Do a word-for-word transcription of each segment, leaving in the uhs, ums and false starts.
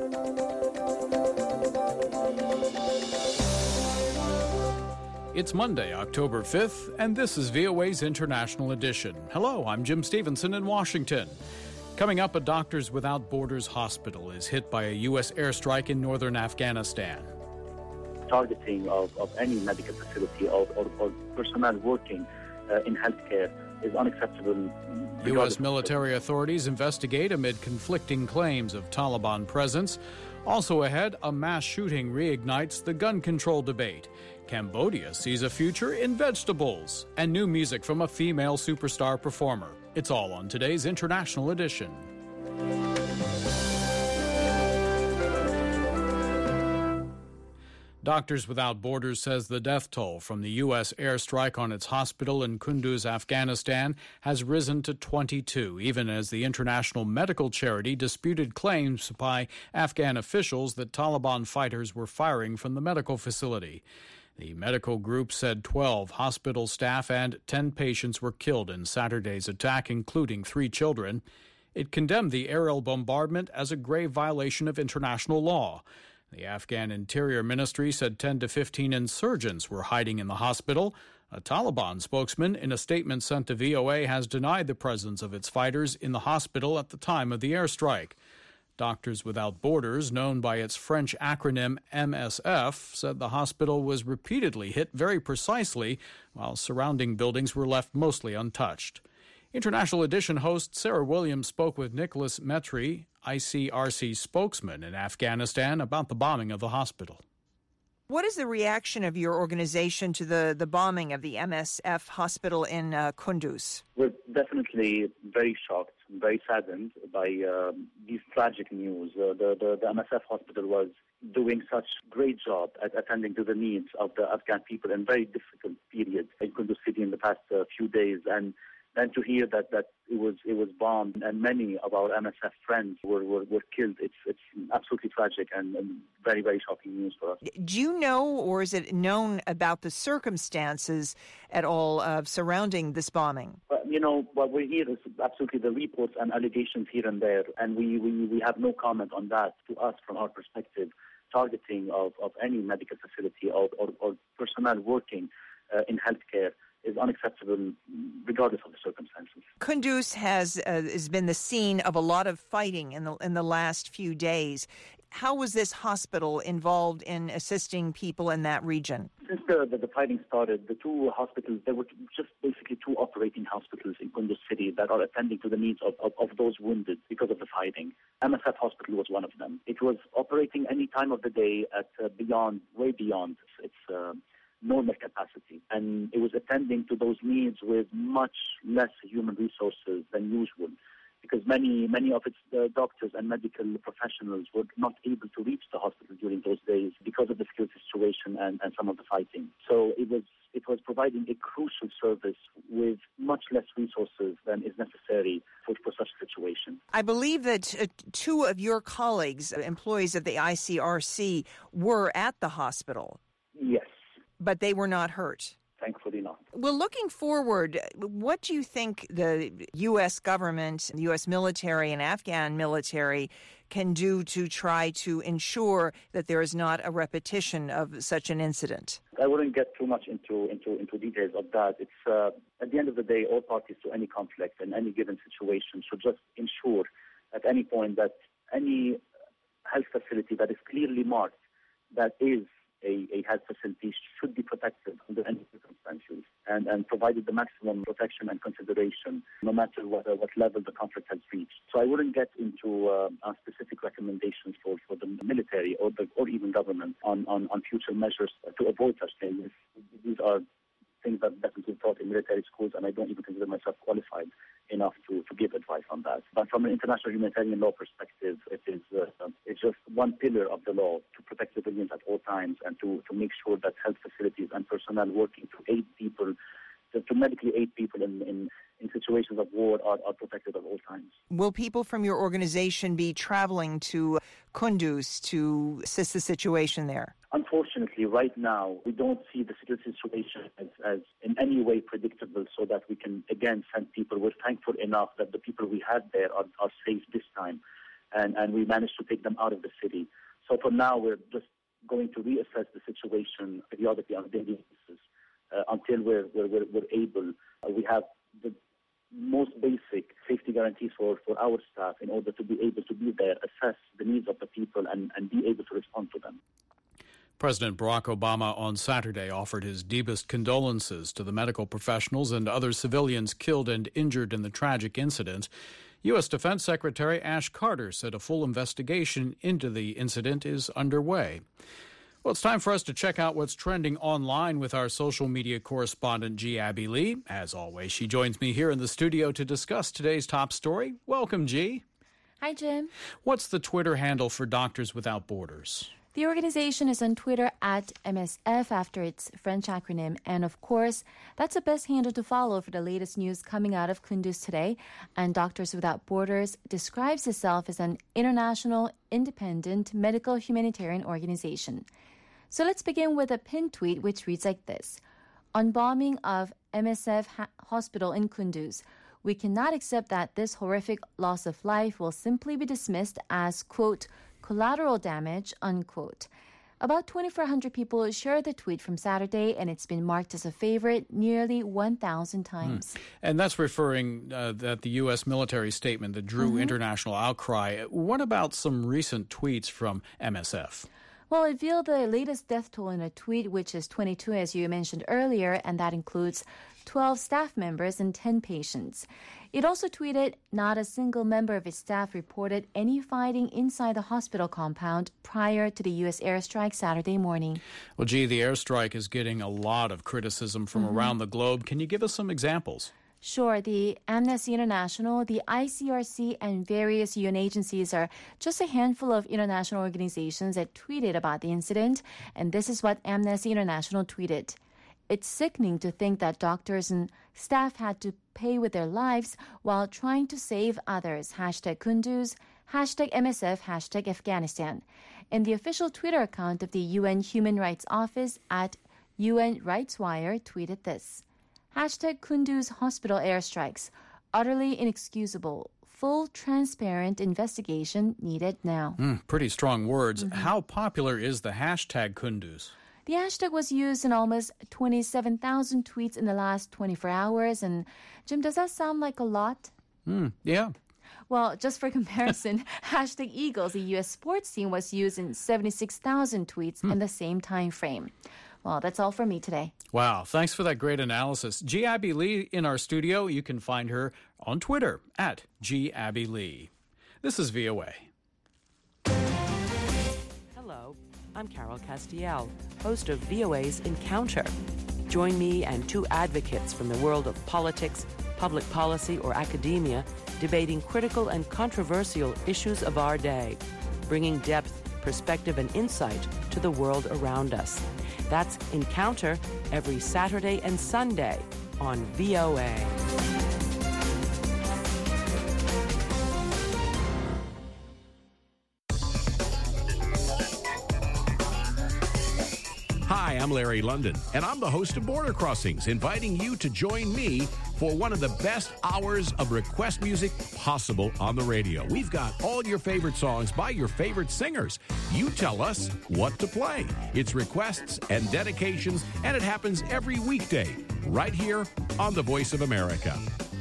It's Monday, October fifth, and this is V O A's International Edition. Hello, I'm Jim Stevenson in Washington. Coming up, a Doctors Without Borders hospital is hit by a U S airstrike in northern Afghanistan. Targeting of, of any medical facility or, or, or personnel working uh, in healthcare is unacceptable. U S military authorities investigate amid conflicting claims of Taliban presence. Also ahead, a mass shooting reignites the gun control debate. Cambodia sees a future in vegetables. And new music from a female superstar performer. It's all on today's International Edition. Doctors Without Borders says the death toll from the U S airstrike on its hospital in Kunduz, Afghanistan, has risen to twenty-two, even as the international medical charity disputed claims by Afghan officials that Taliban fighters were firing from the medical facility. The medical group said twelve hospital staff and ten patients were killed in Saturday's attack, including three children. It condemned the aerial bombardment as a grave violation of international law. The Afghan Interior Ministry said ten to fifteen insurgents were hiding in the hospital. A Taliban spokesman, in a statement sent to V O A, has denied the presence of its fighters in the hospital at the time of the airstrike. Doctors Without Borders, known by its French acronym M S F, said the hospital was repeatedly hit very precisely, while surrounding buildings were left mostly untouched. International Edition host Sarah Williams spoke with Nicholas Metry, I C R C spokesman in Afghanistan, about the bombing of the hospital. What is the reaction of your organization to the, the bombing of the M S F hospital in uh, Kunduz? We're definitely very shocked, very saddened by uh, these tragic news. Uh, the, the, the M S F hospital was doing such great job at attending to the needs of the Afghan people in very difficult periods in Kunduz city in the past uh, few days. And And to hear that, that it was it was bombed and many of our M S F friends were, were, were killed, it's it's absolutely tragic and, and very, very shocking news for us. Do you know, or is it known about the circumstances at all uh, surrounding this bombing? Well, you know, what we hear is absolutely the reports and allegations here and there, and we, we, we have no comment on that. To us, from our perspective, targeting of, of any medical facility or, or, or personnel working uh, in healthcare is unacceptable regardless of the circumstances. Kunduz has uh, has been the scene of a lot of fighting in the in the last few days. How was this hospital involved in assisting people in that region? Since the, the, the fighting started, the two hospitals, there were just basically two operating hospitals in Kunduz city that are attending to the needs of, of, of those wounded because of the fighting. M S F hospital was one of them. It was operating any time of the day at uh, beyond, way beyond its uh, normal capacity, and it was attending to those needs with much less human resources than usual, because many many of its uh, doctors and medical professionals were not able to reach the hospital during those days because of the security situation and, and some of the fighting. So it was it was providing a crucial service with much less resources than is necessary for, for such a situation. I believe that uh, two of your colleagues, uh, employees of the I C R C, were at the hospital. Yes. But they were not hurt. Thankfully not. Well, looking forward, what do you think the U S government, the U S military and Afghan military can do to try to ensure that there is not a repetition of such an incident? I wouldn't get too much into into, into details of that. It's uh, at the end of the day, all parties to any conflict in any given situation should just ensure at any point that any health facility that is clearly marked that is A, a health facility should be protected under any circumstances and, and provided the maximum protection and consideration, no matter what, uh, what level the conflict has reached. So I wouldn't get into uh, specific recommendations for, for the military or the, or even government on, on, on future measures to avoid such things. These are things that definitely taught in military schools, and I don't even consider myself qualified enough to, to give advice on that. But from an international humanitarian law perspective, it is uh, it's just one pillar of the law to protect civilians at all times and to, to make sure that health facilities and personnel working to aid people, to, to medically aid people in, in, in situations of war are, are protected at all times. Will people from your organization be traveling to Kunduz to assist the situation there? Unfortunately, right now, we don't see the security situation as, as in any way predictable so that we can, again, send people. We're thankful enough that the people we had there are, are safe this time. and, and we managed to take them out of the city. So for now, we're just going to reassess the situation periodically on a daily basis uh, until we're, we're, we're, we're able. Uh, we have the most basic safety guarantees for, for our staff in order to be able to be there, assess the needs of the people, and, and be able to respond to them. President Barack Obama on Saturday offered his deepest condolences to the medical professionals and other civilians killed and injured in the tragic incident. U S. Defense Secretary Ash Carter said a full investigation into the incident is underway. Well, it's time for us to check out what's trending online with our social media correspondent, G. Abby Lee. As always, she joins me here in the studio to discuss today's top story. Welcome, G. Hi, Jim. What's the Twitter handle for Doctors Without Borders? The organization is on Twitter at M S F after its French acronym. And of course, that's the best handle to follow for the latest news coming out of Kunduz today. And Doctors Without Borders describes itself as an international, independent, medical humanitarian organization. So let's begin with a pinned tweet which reads like this. On bombing of M S F ha- hospital in Kunduz, we cannot accept that this horrific loss of life will simply be dismissed as, quote, collateral damage, unquote. About twenty-four hundred people shared the tweet from Saturday, and it's been marked as a favorite nearly one thousand times. Hmm. And that's referring uh, that the U S military statement that drew mm-hmm. international outcry. What about some recent tweets from M S F? Well, it revealed the latest death toll in a tweet, which is twenty-two, as you mentioned earlier, and that includes twelve staff members and ten patients. It also tweeted, not a single member of its staff reported any fighting inside the hospital compound prior to the U S airstrike Saturday morning. Well, gee, the airstrike is getting a lot of criticism from mm-hmm. around the globe. Can you give us some examples? Sure. The Amnesty International, the I C R C, and various U N agencies are just a handful of international organizations that tweeted about the incident. And this is what Amnesty International tweeted. It's sickening to think that doctors and staff had to pay with their lives while trying to save others. Hashtag Kunduz, hashtag M S F, hashtag Afghanistan. And the official Twitter account of the U N Human Rights Office at U N RightsWire tweeted this. Hashtag Kunduz hospital airstrikes, utterly inexcusable. Full, transparent investigation needed now. Mm, pretty strong words. Mm-hmm. How popular is the hashtag Kunduz? The hashtag was used in almost twenty-seven thousand tweets in the last twenty-four hours. And, Jim, does that sound like a lot? Mm, yeah. Well, just for comparison, hashtag Eagles, the U S sports team, was used in seventy-six thousand tweets mm. in the same time frame. Well, that's all for me today. Wow. Thanks for that great analysis. G. Abby Lee in our studio. You can find her on Twitter at G. Abby Lee. This is V O A. Hello, I'm Carol Castiel, host of V O A's Encounter. Join me and two advocates from the world of politics, public policy, or academia debating critical and controversial issues of our day, bringing depth, perspective, and insight to the world around us. That's Encounter every Saturday and Sunday on V O A. Hi, I'm Larry London, and I'm the host of Border Crossings, inviting you to join me for one of the best hours of request music possible on the radio. We've got all your favorite songs by your favorite singers. You tell us what to play. It's requests and dedications, and it happens every weekday right here on The Voice of America.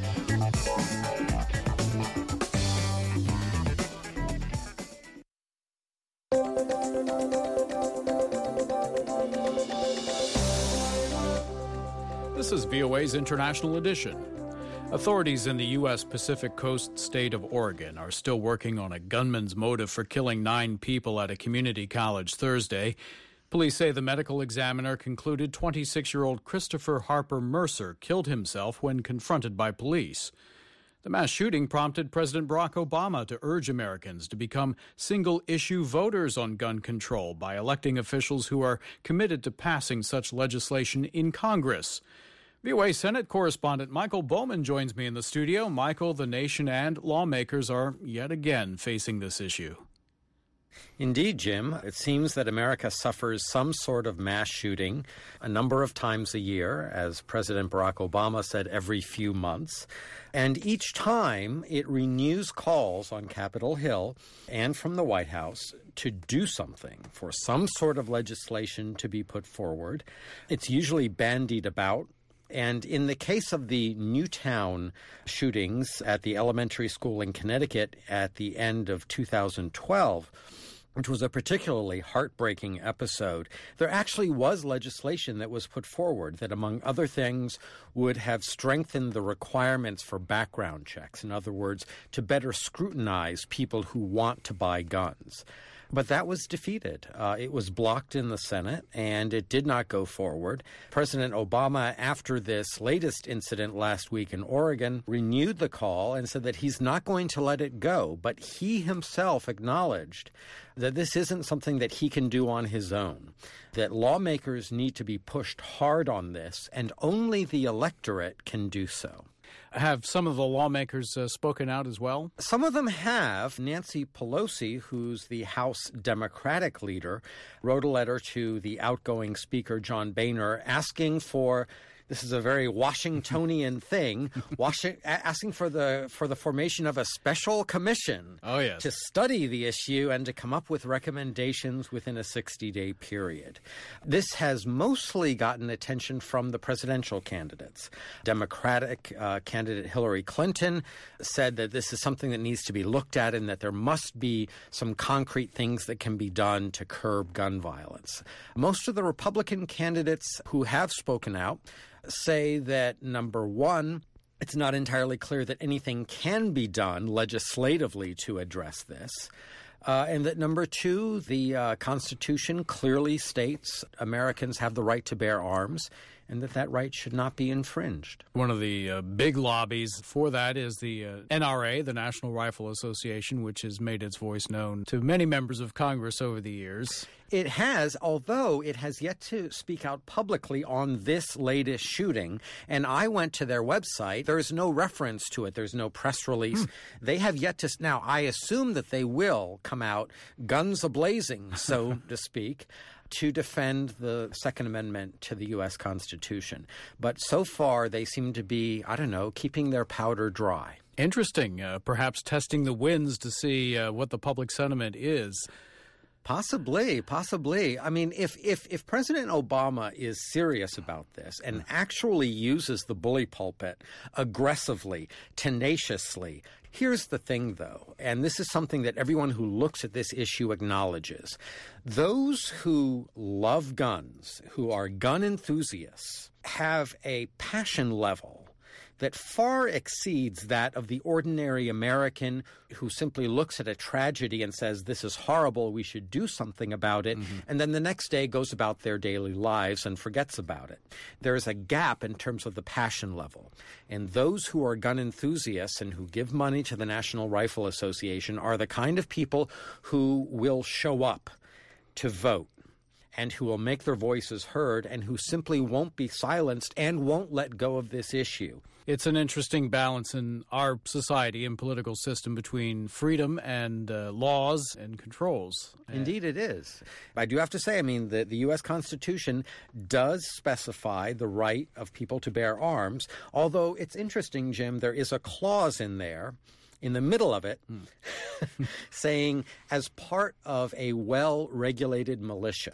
This is V O A's International Edition. Authorities in the U S Pacific Coast state of Oregon are still working on a gunman's motive for killing nine people at a community college Thursday. Police say the medical examiner concluded twenty-six-year-old Christopher Harper Mercer killed himself when confronted by police. The mass shooting prompted President Barack Obama to urge Americans to become single-issue voters on gun control by electing officials who are committed to passing such legislation in Congress. V O A Senate correspondent Michael Bowman joins me in the studio. Michael, the nation and lawmakers are yet again facing this issue. Indeed, Jim. It seems that America suffers some sort of mass shooting a number of times a year, as President Barack Obama said, every few months. And each time it renews calls on Capitol Hill and from the White House to do something, for some sort of legislation to be put forward. It's usually bandied about. And in the case of the Newtown shootings at the elementary school in Connecticut at the end of two thousand twelve, which was a particularly heartbreaking episode, there actually was legislation that was put forward that, among other things, would have strengthened the requirements for background checks. In other words, to better scrutinize people who want to buy guns. But that was defeated. Uh, it was blocked in the Senate, and it did not go forward. President Obama, after this latest incident last week in Oregon, renewed the call and said that he's not going to let it go. But he himself acknowledged that this isn't something that he can do on his own, that lawmakers need to be pushed hard on this, and only the electorate can do so. Have some of the lawmakers uh, spoken out as well? Some of them have. Nancy Pelosi, who's the House Democratic leader, wrote a letter to the outgoing Speaker John Boehner asking for, this is a very Washingtonian thing, Washing, asking for the for the formation of a special commission oh, yes. to study the issue and to come up with recommendations within a sixty-day period. This has mostly gotten attention from the presidential candidates. Democratic uh, candidate Hillary Clinton said that this is something that needs to be looked at and that there must be some concrete things that can be done to curb gun violence. Most of the Republican candidates who have spoken out say that, number one, it's not entirely clear that anything can be done legislatively to address this. Uh, and that, number two, the uh, Constitution clearly states Americans have the right to bear arms and that that right should not be infringed. One of the uh, big lobbies for that is the uh, N R A, the National Rifle Association, which has made its voice known to many members of Congress over the years. It has, although it has yet to speak out publicly on this latest shooting. And I went to their website. There's no reference to it. There's no press release. Hmm. They have yet to. Now, I assume that they will come out guns a-blazing, so to speak, to defend the Second Amendment to the U S Constitution. But so far, they seem to be, I don't know, keeping their powder dry. Interesting. Uh, perhaps testing the winds to see uh, what the public sentiment is. Possibly, possibly. I mean, if, if, if President Obama is serious about this and actually uses the bully pulpit aggressively, tenaciously, here's the thing, though, and this is something that everyone who looks at this issue acknowledges. Those who love guns, who are gun enthusiasts, have a passion level that far exceeds that of the ordinary American who simply looks at a tragedy and says, this is horrible, we should do something about it, mm-hmm. and then the next day goes about their daily lives and forgets about it. There's a gap in terms of the passion level. And those who are gun enthusiasts and who give money to the National Rifle Association are the kind of people who will show up to vote and who will make their voices heard and who simply won't be silenced and won't let go of this issue. It's an interesting balance in our society and political system between freedom and uh, laws and controls. Indeed it is. I do have to say, I mean, the, the U S Constitution does specify the right of people to bear arms, although it's interesting, Jim, there is a clause in there in the middle of it mm. saying as part of a well-regulated militia.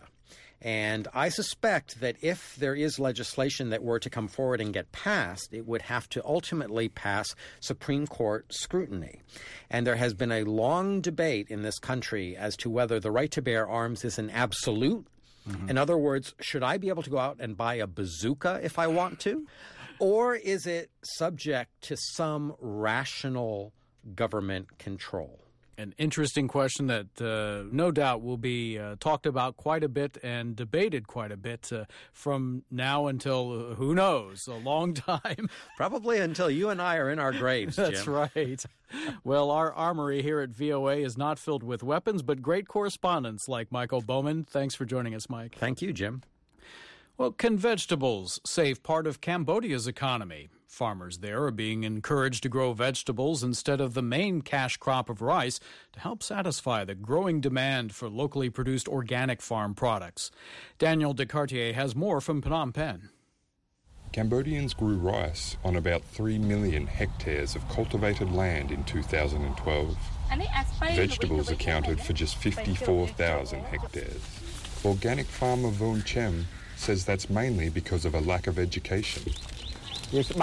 And I suspect that if there is legislation that were to come forward and get passed, it would have to ultimately pass Supreme Court scrutiny. And there has been a long debate in this country as to whether the right to bear arms is an absolute. Mm-hmm. In other words, should I be able to go out and buy a bazooka if I want to? Or is it subject to some rational government control? An interesting question that uh, no doubt will be uh, talked about quite a bit and debated quite a bit uh, from now until, uh, who knows, a long time. Probably until you and I are in our graves, Jim. That's right. Well, our armory here at V O A is not filled with weapons, but great correspondents like Michael Bowman. Thanks for joining us, Mike. Thank you, Jim. Well, can vegetables save part of Cambodia's economy? Farmers there are being encouraged to grow vegetables instead of the main cash crop of rice to help satisfy the growing demand for locally produced organic farm products. Daniel Descartier has more from Phnom Penh. Cambodians grew rice on about three million hectares of cultivated land in two thousand twelve. Vegetables accounted for just fifty-four thousand hectares. Organic farmer Von Chem says that's mainly because of a lack of education. If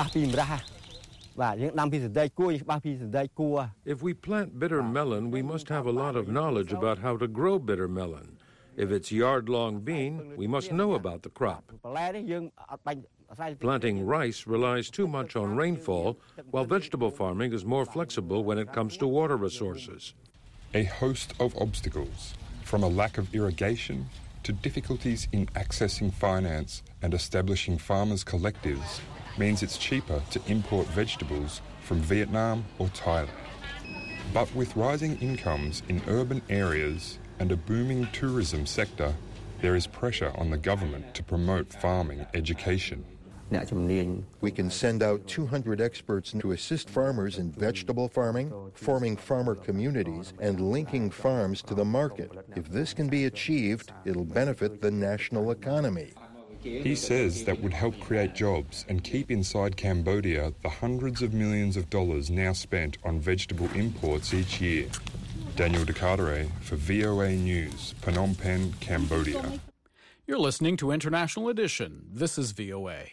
we plant bitter melon, we must have a lot of knowledge about how to grow bitter melon. If it's yard-long bean, we must know about the crop. Planting rice relies too much on rainfall, while vegetable farming is more flexible when it comes to water resources. A host of obstacles, from a lack of irrigation to difficulties in accessing finance and establishing farmers' collectives, means it's cheaper to import vegetables from Vietnam or Thailand. But with rising incomes in urban areas and a booming tourism sector, there is pressure on the government to promote farming education. We can send out two hundred experts to assist farmers in vegetable farming, forming farmer communities, and linking farms to the market. If this can be achieved, it'll benefit the national economy. He says that would help create jobs and keep inside Cambodia the hundreds of millions of dollars now spent on vegetable imports each year. Daniel Descartier for V O A News, Phnom Penh, Cambodia. You're listening to International Edition. This is V O A.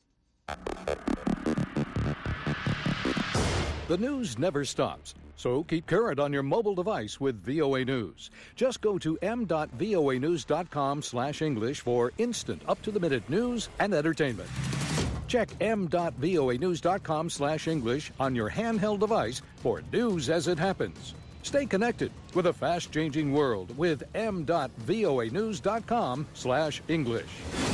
The news never stops, so keep current on your mobile device with V O A News. Just go to m dot voa news dot com slash English for instant, up-to-the-minute news and entertainment. Check m dot voa news dot com slash English on your handheld device for news as it happens. Stay connected with a fast-changing world with m dot voa news dot com slash English.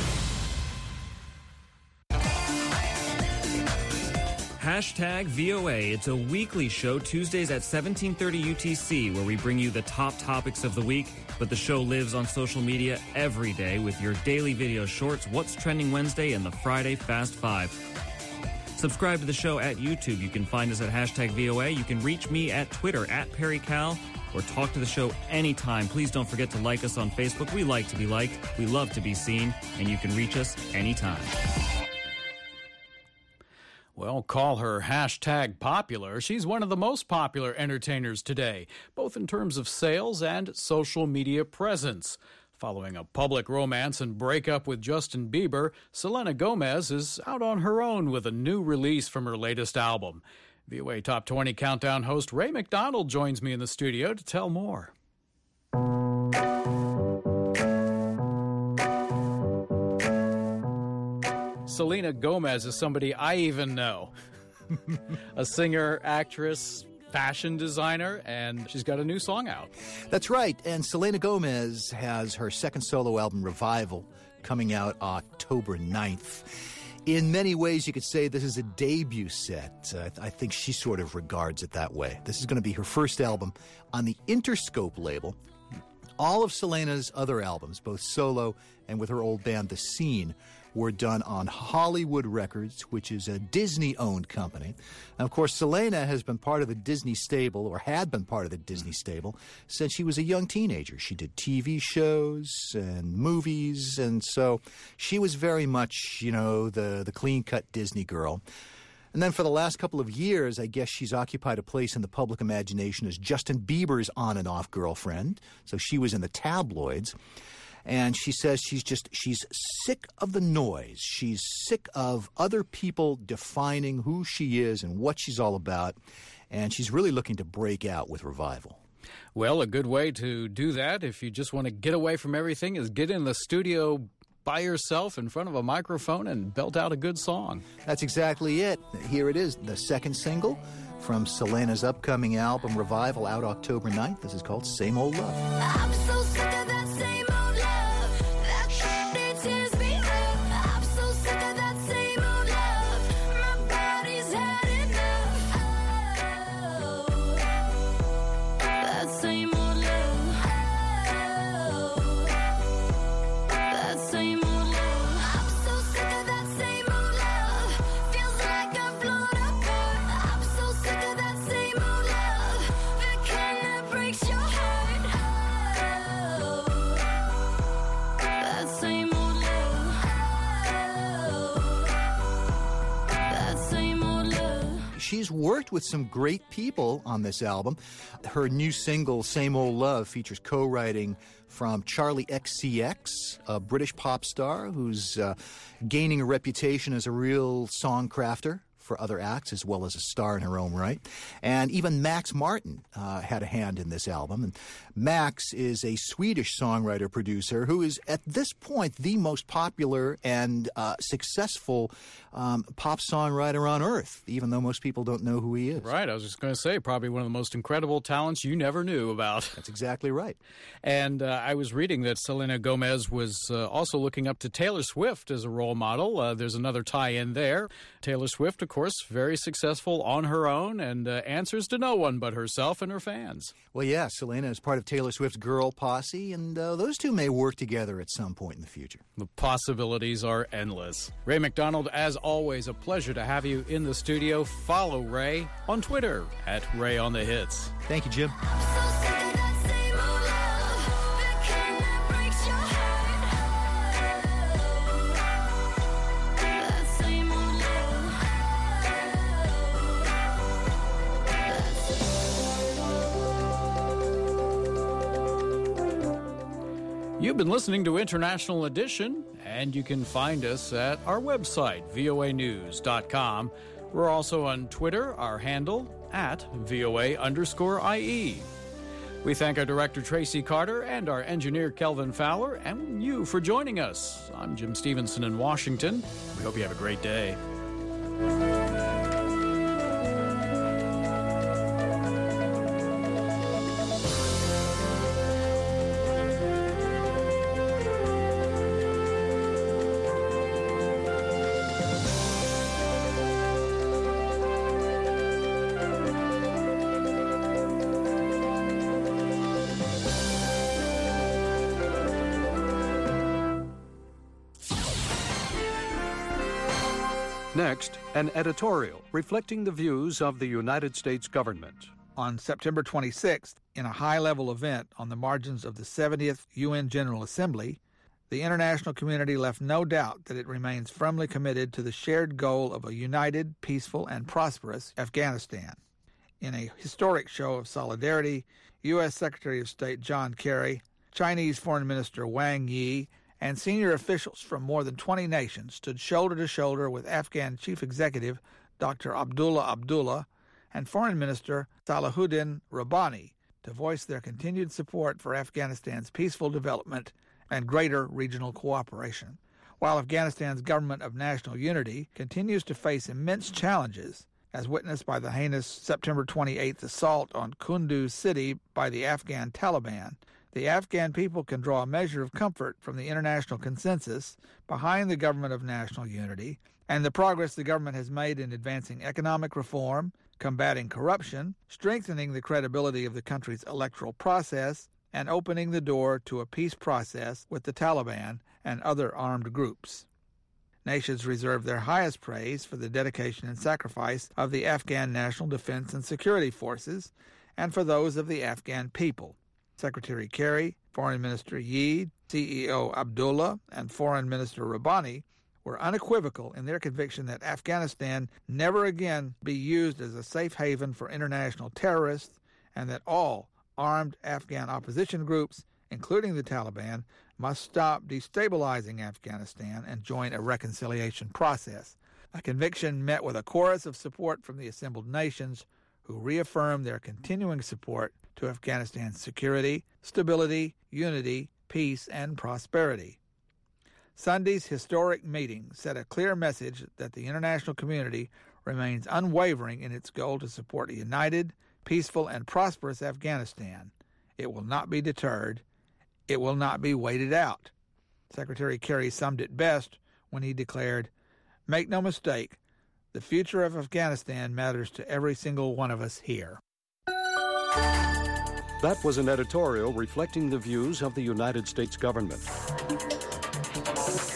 Hashtag V O A. It's a weekly show Tuesdays at seventeen thirty U T C where we bring you the top topics of the week, but the show lives on social media every day with your daily video shorts, What's Trending Wednesday, and the Friday Fast Five. Subscribe to the show at YouTube. You can find us at hashtag V O A. You can reach me at Twitter at PerryCal or talk to the show anytime. Please don't forget to like us on Facebook. We like to be liked. We love to be seen, and you can reach us anytime. Well, call her hashtag popular. She's one of the most popular entertainers today, both in terms of sales and social media presence. Following a public romance and breakup with Justin Bieber, Selena Gomez is out on her own with a new release from her latest album. V O A Top twenty Countdown host Ray McDonald joins me in the studio to tell more. Selena Gomez is somebody I even know. A singer, actress, fashion designer, and she's got a new song out. That's right, and Selena Gomez has her second solo album, Revival, coming out October ninth. In many ways, you could say this is a debut set. Uh, I think she sort of regards it that way. This is going to be her first album on the Interscope label. All of Selena's other albums, both solo and with her old band, The Scene, were done on Hollywood Records, which is a Disney-owned company. And of course, Selena has been part of the Disney stable, or had been part of the Disney stable, since she was a young teenager. She did T V shows and movies, and so she was very much, you know, the, the clean-cut Disney girl. And then for the last couple of years, I guess she's occupied a place in the public imagination as Justin Bieber's on-and-off girlfriend. So she was in the tabloids. And she says she's just, she's sick of the noise. She's sick of other people defining who she is and what she's all about. And she's really looking to break out with Revival. Well, a good way to do that, if you just want to get away from everything, is get in the studio by yourself in front of a microphone and belt out a good song. That's exactly it. Here it is, the second single from Selena's upcoming album, Revival, out October ninth. This is called Same Old Love. I'm so sick of that same old love. That shit tears me up. I'm so sick of that same old love. My body's had enough. Oh, that same old love. Oh, that same old love. she's worked with some great people on this album. Her new single, Same Old Love, features co-writing from Charlie X C X, a British pop star who's uh, gaining a reputation as a real song crafter for other acts, as well as a star in her own right. And even Max Martin uh, had a hand in this album. And Max is a Swedish songwriter-producer who is, at this point, the most popular and uh, successful um, pop songwriter on Earth, even though most people don't know who he is. Right, I was just going to say, probably one of the most incredible talents you never knew about. That's exactly right. And uh, I was reading that Selena Gomez was uh, also looking up to Taylor Swift as a role model. Uh, there's another tie-in there. Taylor Swift, of course, very successful on her own and uh, answers to no one but herself and her fans. Well, yeah, Selena is part of Taylor Swift's girl posse, and uh, those two may work together at some point in the future. The possibilities are endless. Ray McDonald, as always, a pleasure to have you in the studio. Follow Ray on Twitter at Ray on the Hits. Thank you, Jim. You've been listening to International Edition, and you can find us at our website, V O A news dot com. We're also on Twitter, our handle, at V O A underscore I E. We thank our director, Tracy Carter, and our engineer, Kelvin Fowler, and you for joining us. I'm Jim Stevenson in Washington. We hope you have a great day. Next, an editorial reflecting the views of the United States government. On September twenty-sixth, in a high-level event on the margins of the seventieth U N General Assembly, the international community left no doubt that it remains firmly committed to the shared goal of a united, peaceful, and prosperous Afghanistan. In a historic show of solidarity, U S Secretary of State John Kerry, Chinese Foreign Minister Wang Yi, and senior officials from more than twenty nations stood shoulder to shoulder with Afghan Chief Executive Doctor Abdullah Abdullah and Foreign Minister Salahuddin Rabbani to voice their continued support for Afghanistan's peaceful development and greater regional cooperation. While Afghanistan's government of national unity continues to face immense challenges, as witnessed by the heinous September twenty-eighth assault on Kunduz city by the Afghan Taliban, the Afghan people can draw a measure of comfort from the international consensus behind the government of national unity and the progress the government has made in advancing economic reform, combating corruption, strengthening the credibility of the country's electoral process, and opening the door to a peace process with the Taliban and other armed groups. Nations reserve their highest praise for the dedication and sacrifice of the Afghan National Defense and Security Forces and for those of the Afghan people. Secretary Kerry, Foreign Minister Yi, C E O Abdullah, and Foreign Minister Rabbani were unequivocal in their conviction that Afghanistan never again be used as a safe haven for international terrorists and that all armed Afghan opposition groups, including the Taliban, must stop destabilizing Afghanistan and join a reconciliation process, a conviction met with a chorus of support from the assembled nations who reaffirmed their continuing support to Afghanistan's security, stability, unity, peace, and prosperity. Sunday's historic meeting set a clear message that the international community remains unwavering in its goal to support a united, peaceful, and prosperous Afghanistan. It will not be deterred. It will not be waited out. Secretary Kerry summed it best when he declared, "Make no mistake, the future of Afghanistan matters to every single one of us here." That was an editorial reflecting the views of the United States government.